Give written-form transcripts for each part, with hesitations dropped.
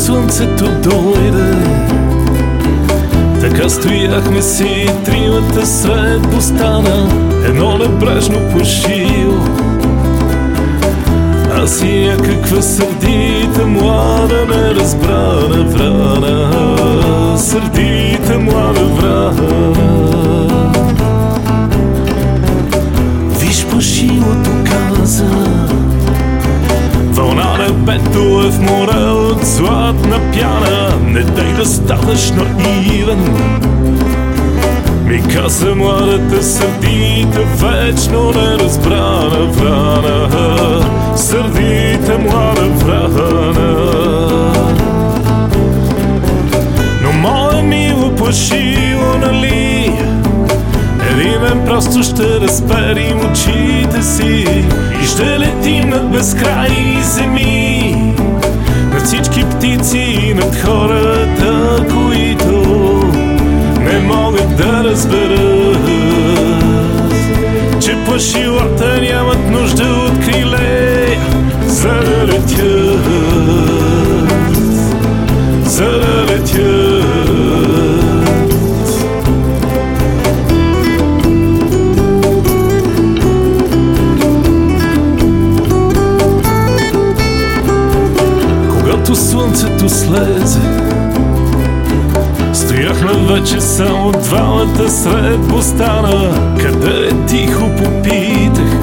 слънцето дойде, така стояхме си тримата сред бустана, едно небрежно плашило. Аз и някаква сърдита млада неразбрана врана, сърдита млада врана. Виж плашилото, каза, вълна небето е в море от златна пяна, не дай да ставаш наивен. Ми каза младата сърдита, вечно неразбрана врана, сърдита млада врана. Но мое мило плашило, нали, един ден просто ще разперим очите си и ще летим над безкрайни земи, над всички птици и над хората, които не могат да разберат, че плашилата нямат нужда от криле, за да летят, за да летят. Когато слънцето слезе, стояхме вече само двамата сред бустана. Къде е, тихо попитах.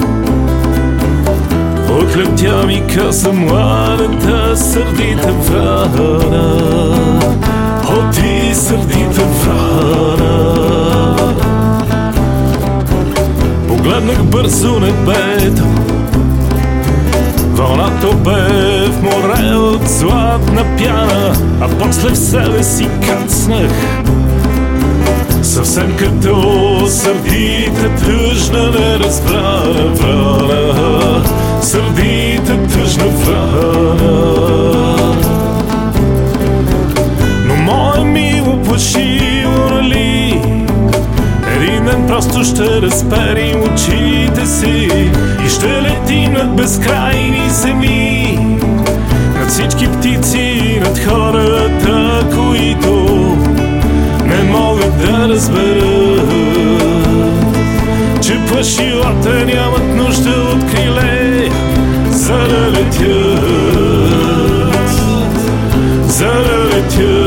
Отлетя ми каза младата сърдита врана, о ти сърдита врана. Погледнах бързо небето, вълната бе в море от златна пяна, а после в себе си кацнах, съвсем като сърдита тъжна неразбрана врана, сърдита тъжна врана. Но мое мило плашило, нали, един ден просто ще разперим очите си и ще летим над безкрайни земи, над всички птици, над хората, които не могат да разберат, че плашилата нямат нужда от криле, за да летят, за да летят.